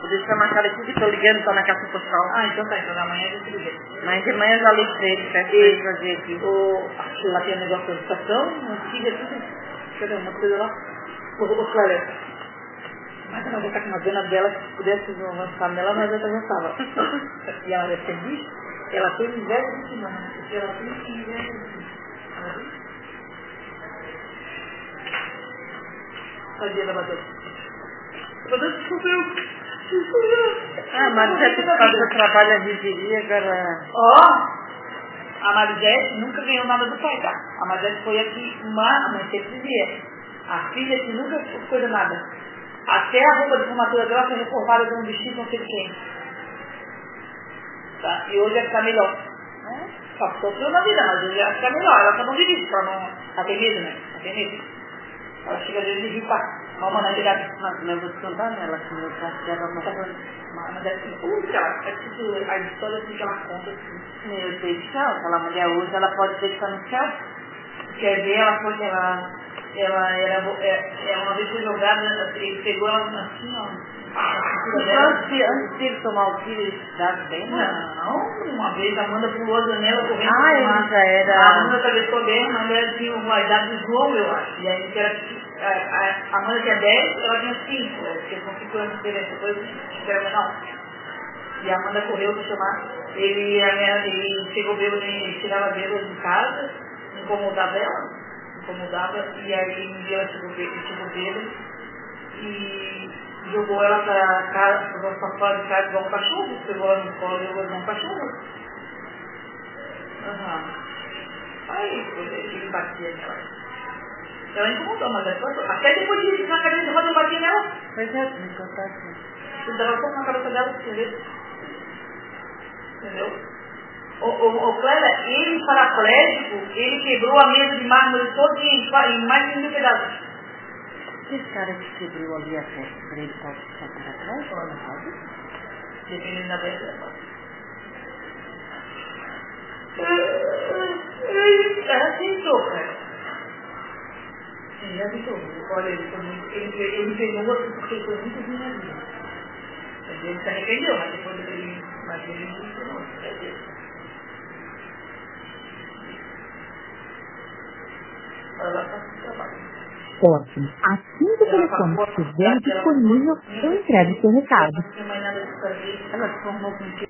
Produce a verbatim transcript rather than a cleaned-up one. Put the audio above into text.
deixar marcado aqui que estou ligando, está na caixa postal. Ah, então tá, então amanhã a gente liga. Mas de manhã eu já li pra ele, peço pra ele fazer aqui. O, aquilo lá tem um negócio de estação, uma filha, tudo. Cadê uma coisa lá? O, o Cléber. Mas ela já tá com uma dona dela, se pudesse avançar nela, mas ela já estava. E ela deve ter visto, ela tem inveja de semana. Porque ela tem inveja de semana. Tadinha da Matheus. Matheus descobriu. Ah, mas já que faz o trabalho a vigilia, agora... Ó, a Marisete nunca ganhou nada do pai, tá? A Marisete foi aqui uma, mas sempre dizia. A filha que nunca coisa nada. Até a roupa de formatura dela foi reformada de um vestido não sei de quem. Tá? E hoje vai ficar melhor. Né? Só sofreu na vida, mas hoje vai ficar melhor. Ela só não vive isso, pra não... Ela tem medo, né? Ela tem medo. Ela chega às vezes e diz, pá, vamos na chegada. Mas eu vou te contar nela, que meu pai dela não foi. Mas deve ser tudo, ela, é tipo, a história assim que ela conta, assim. Meu Deus do céu, aquela mulher hoje, ela pode deixar no céu. Quer ver, ela foi, ela, ela era, é, ela uma vez foi jogada, ele pegou ela assim, ó. Antes de, antes de ele tomar o tiro, ele se dava bem, né? Não, uma vez a Amanda pulou a janela correndo. Ah, ele já era... A Amanda atravessou bem, a Amanda tinha uma idade de João, eu acho. E aí, que era, a, a, a Amanda tinha dez, ela tinha cinco, porque são cinco anos de diferença, depois que era menor. E a Amanda correu para chamar. Ele, a minha, ele chegou bêbado, ele tirava bêbado de casa, incomodava ela, incomodava, e aí um dia ela chegou bêbado, chegou bêbado e jogou ela para casa, para fora de casa igual um cachorro, pegou ela no colo e jogou igual um cachorro. Aham. Aí, ele batia nela. Ela incomodou, mas depois, até depois de na cadeira de roda eu bati nela. Pois é, me contar assim. Eu dava um pouco na cabeça dela, entendeu? Entendeu? O, o, o Cléber, ele paraplégico, ele quebrou a mesa de mármore todinha em, qua- em mais de mil pedaços. Esse cara que quebrou ali a festa, pra ele pode ficar para trás, ou não pode? Dependendo da pessoa. Ela tentou, cara. Sim, já tentou. Olha, ele foi muito. Ele, ele pegou assim porque ele foi muito ruim na vida. Ele se arrependeu, mas depois ele. Mas ele não ensinou. Ela faz o trabalho. Ótimo. Assim que o telefone estiver disponível, eu entrego o seu recado. Ela não tem mais nada de fazer. Ela se formou com